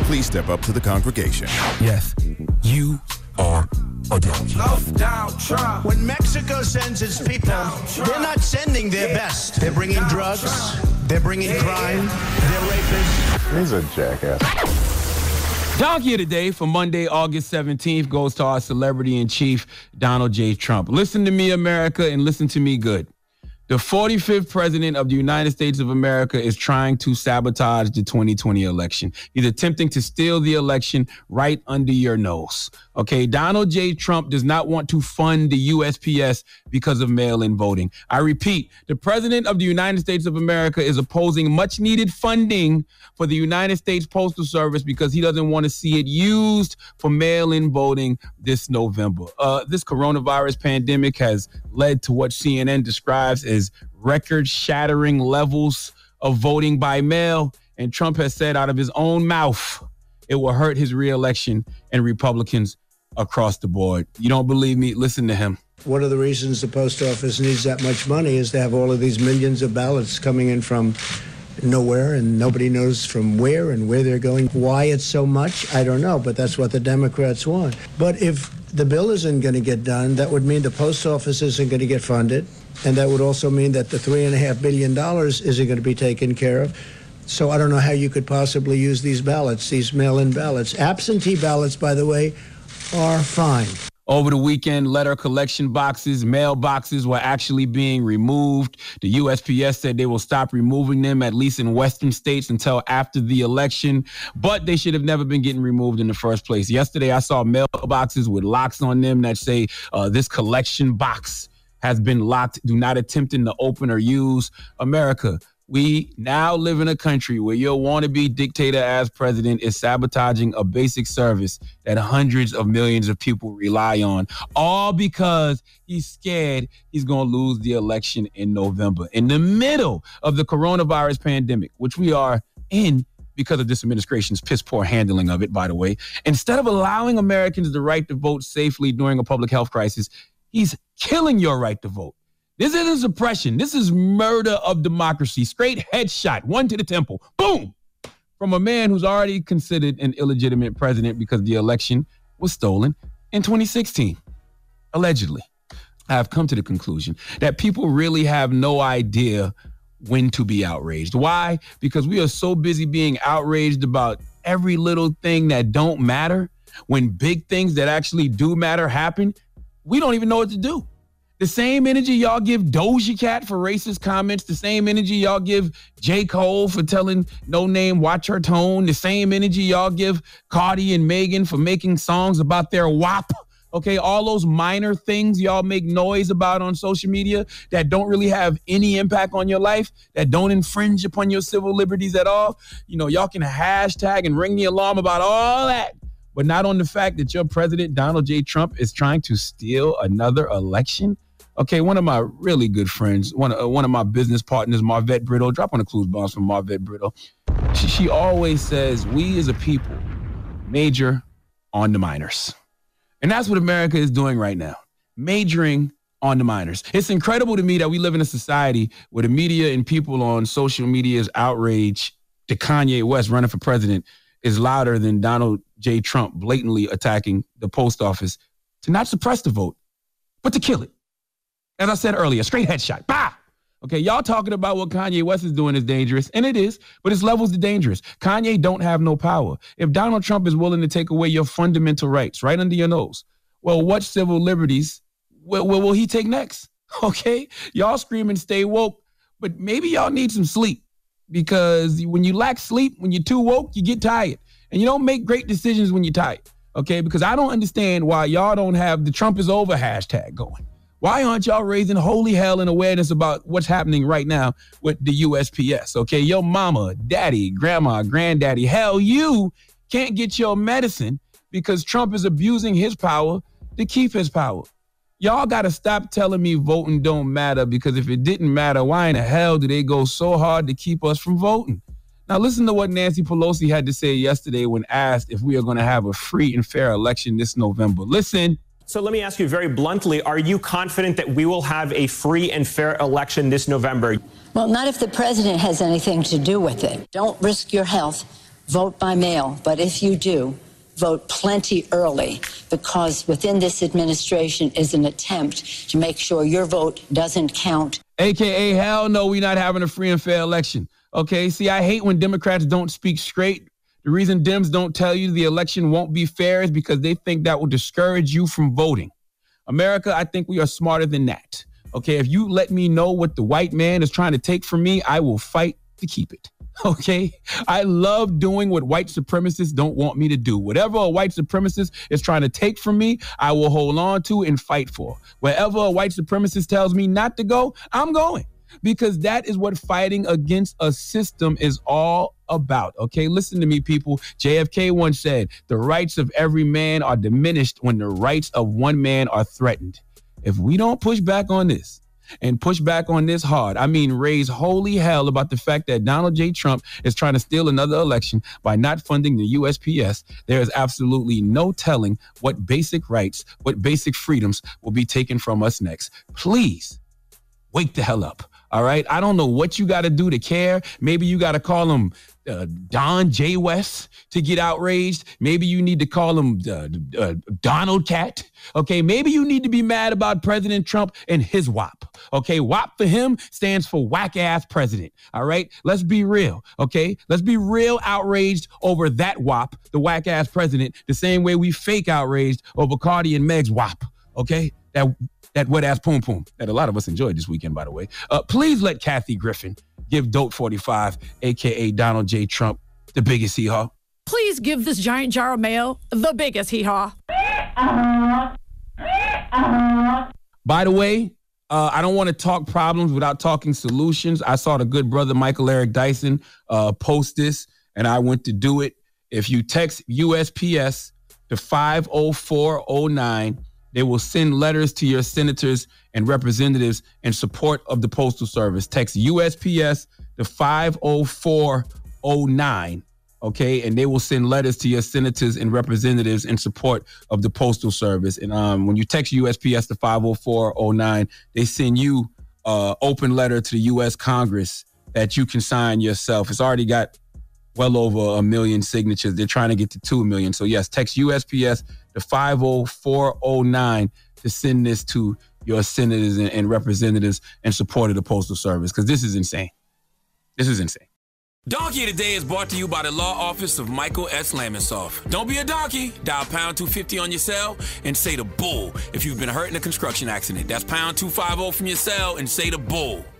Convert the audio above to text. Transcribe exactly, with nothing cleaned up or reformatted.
please step up to the congregation. Yes, you are adults. When Mexico sends its people, they're not sending their best. They're bringing drugs, they're bringing crime, they're rapists. He's a jackass. Donkey of the Day for Monday, August seventeenth goes to our celebrity-in-chief, Donald J. Trump. Listen to me, America, and listen to me good. The forty-fifth president of the United States of America is trying to sabotage the twenty twenty election. He's attempting to steal the election right under your nose. Okay, Donald J. Trump does not want to fund the U S P S because of mail-in voting. I repeat, the president of the United States of America is opposing much-needed funding for the United States Postal Service because he doesn't want to see it used for mail-in voting this November. Uh, this coronavirus pandemic has led to what C N N describes as record-shattering levels of voting by mail, and Trump has said out of his own mouth it will hurt his reelection and Republicans across the board. You don't believe me? Listen to him. One of the reasons the post office needs that much money is to have all of these millions of ballots coming in from nowhere, and nobody knows from where and where they're going. Why it's so much, I don't know, but that's what the Democrats want. But if the bill isn't going to get done, that would mean the post office isn't going to get funded, and that would also mean that the three and a half billion dollars isn't going to be taken care of. So I don't know how you could possibly use these ballots, these mail-in ballots. Absentee ballots, by the way, are fine. Over the weekend, letter collection boxes, mail boxes were actually being removed. The U S P S said they will stop removing them, at least in Western states, until after the election. But they should have never been getting removed in the first place. Yesterday, I saw mail boxes with locks on them that say uh, this collection box has been locked. Do not attempt to open or use. America, we now live in a country where your wannabe dictator as president is sabotaging a basic service that hundreds of millions of people rely on, all because he's scared he's going to lose the election in November. In the middle of the coronavirus pandemic, which we are in because of this administration's piss poor handling of it, by the way, instead of allowing Americans the right to vote safely during a public health crisis, he's killing your right to vote. This isn't suppression. This is murder of democracy. Straight headshot, one to the temple. Boom! From a man who's already considered an illegitimate president because the election was stolen in twenty sixteen. Allegedly. I have come to the conclusion that people really have no idea when to be outraged. Why? Because we are so busy being outraged about every little thing that don't matter. When big things that actually do matter happen, we don't even know what to do. The same energy y'all give Doja Cat for racist comments, the same energy y'all give J. Cole for telling No Name watch her tone, the same energy y'all give Cardi and Megan for making songs about their W A P. Okay, all those minor things y'all make noise about on social media that don't really have any impact on your life, that don't infringe upon your civil liberties at all. You know, y'all can hashtag and ring the alarm about all that, but not on the fact that your president, Donald J. Trump, is trying to steal another election. Okay, one of my really good friends, one of, uh, one of my business partners, Marvette Brittle, drop on the clues bombs from Marvette Brittle. She, she always says, we as a people major on the minors. And that's what America is doing right now, majoring on the minors. It's incredible to me that we live in a society where the media and people on social media's outrage to Kanye West running for president is louder than Donald J. Trump blatantly attacking the post office to not suppress the vote, but to kill it. As I said earlier, straight headshot. Bah! Okay, y'all talking about what Kanye West is doing is dangerous, and it is, but it's levels to dangerous. Kanye don't have no power. If Donald Trump is willing to take away your fundamental rights right under your nose, well, what civil liberties will, will, will he take next? Okay, y'all screaming stay woke, but maybe y'all need some sleep, because when you lack sleep, when you're too woke, you get tired, and you don't make great decisions when you're tired. Okay, because I don't understand why y'all don't have the Trump is over hashtag going. Why aren't y'all raising holy hell and awareness about what's happening right now with the U S P S? Okay, your mama, daddy, grandma, granddaddy, hell, you can't get your medicine because Trump is abusing his power to keep his power. Y'all got to stop telling me voting don't matter, because if it didn't matter, why in the hell do they go so hard to keep us from voting? Now, listen to what Nancy Pelosi had to say yesterday when asked if we are going to have a free and fair election this November. Listen. So let me ask you very bluntly, are you confident that we will have a free and fair election this November? Well, not if the president has anything to do with it. Don't risk your health vote by mail. But if you do, vote plenty early, because within this administration is an attempt to make sure your vote doesn't count. A K A hell no, we're not having a free and fair election. Okay, see, I hate when Democrats don't speak straight. The reason Dems don't tell you the election won't be fair is because they think that will discourage you from voting. America, I think we are smarter than that. Okay, if you let me know what the white man is trying to take from me, I will fight to keep it. Okay, I love doing what white supremacists don't want me to do. Whatever a white supremacist is trying to take from me, I will hold on to and fight for. Wherever a white supremacist tells me not to go, I'm going, because that is what fighting against a system is all about. Okay, listen to me, people. J F K once said, the rights of every man are diminished when the rights of one man are threatened. If we don't push back on this, and push back on this hard, I mean, raise holy hell about the fact that Donald J. Trump is trying to steal another election by not funding the U S P S, there is absolutely no telling what basic rights, what basic freedoms will be taken from us next. Please wake the hell up. All right. I don't know what you got to do to care. Maybe you got to call him uh, Don J. West to get outraged. Maybe you need to call him uh, uh, Donald Cat. OK, maybe you need to be mad about President Trump and his W A P. OK, W A P for him stands for whack ass president. All right. Let's be real. OK, let's be real outraged over that W A P, the whack ass president, the same way we fake outraged over Cardi and Meg's W A P. OK, that. That wet-ass poom-poom that a lot of us enjoyed this weekend, by the way. Uh, please let Kathy Griffin give Dope forty-five, a k a. Donald J. Trump, the biggest hee-haw. Please give this giant jar of mayo the biggest hee-haw. By the way, uh, I don't want to talk problems without talking solutions. I saw the good brother Michael Eric Dyson uh, post this, and I went to do it. If you text U S P S to five oh four oh nine, they will send letters to your senators and representatives in support of the Postal Service. Text U S P S to five oh four oh nine, okay? And they will send letters to your senators and representatives in support of the Postal Service. And um, when you text U S P S to five oh four oh nine, they send you an open letter to the U S Congress that you can sign yourself. It's already got well over a million signatures. They're trying to get to two million. So yes, text U S P S to five oh four oh nine to send this to your senators and, and representatives in support of the Postal Service, because this is insane. This is insane. Donkey of the Day is brought to you by the law office of Michael S. Lamonsoff. Don't be a donkey. Dial pound two fifty on your cell and say the bull if you've been hurt in a construction accident. That's pound two fifty from your cell and say the bull.